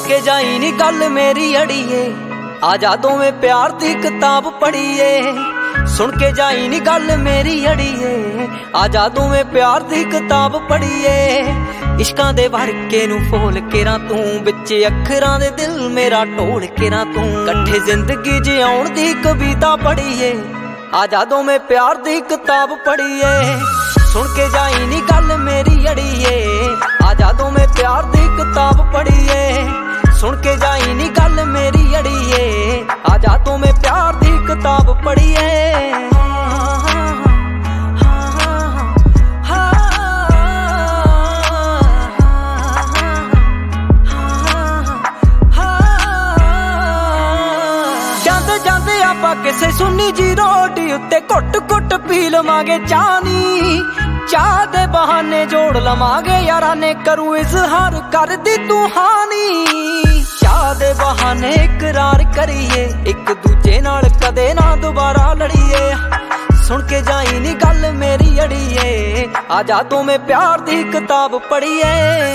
के जाई नी गल मेरी अड़िए, आजा दोवें प्यार दी किताब पढ़िए। सुन के जाई नी गल मेरी अड़िए, आजा दोवें प्यार दी किताब पढ़िए। इश्कां दे वर्के नू फोल के ना तू, बिच अखरां दे दिल मेरा ढोल के ना तू। कट्ठे जिंदगी जिउण दी कविता पढ़िए, आजा दोवें प्यार दी किताब पढ़िए। सुन के जाई नी गल मेरी अड़िए, आजा दोवें प्यार दी किताब पढ़िए। सुन के जाई नी गल मेरी अड़िए, आजा दोवें प्यार दी किताब पढ़िए। जांदे जांदे आपां किसे सुन्नी जी रोटी उत्ते घुट घुट पी लवांगे चानी। चाह दे बहाने जोड़ लवांगे यारा ने, करूं इजहार कर दी तू हानी। चाह दे बहाने इकरार करिए, एक दूजे नाल कदे ना दोबारा लड़िए। सुन के जाई नी गल मेरी अड़िए, आजा दोवें प्यार दी किताब पढ़िए।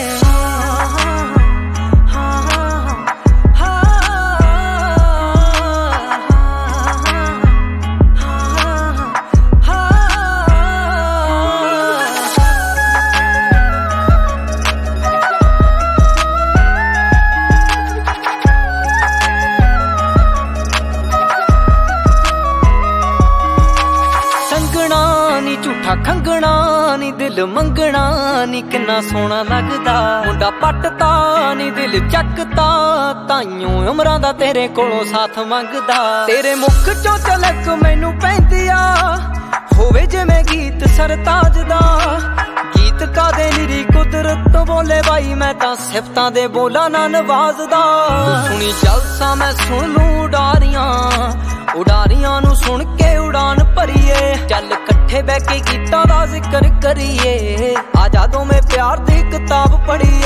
झूठा खंगना नी दिल मंगना नी, किन्ना सोहना लगदा मुंडा पटता नी दिल चकता। ताइयों उमरां दा तेरे कोलों साथ मंगदा। तेरे मुख चों झलक मैनू पैंदी आ, होवे जिवें गीत सरताज दा। गीत कादे निरी कुदरत तो बोले बाई, मैं तां सिफतां दे बोला ना नवाजदा। तू सुनी जलसा मैं सुन लूं उडारियां, उडारियां नू सुन के उड़ान भरीए। चल कट्ठे बैठ के गीतां दा जिक्र करिए, आजा दोवें प्यार दी किताब पढ़िए।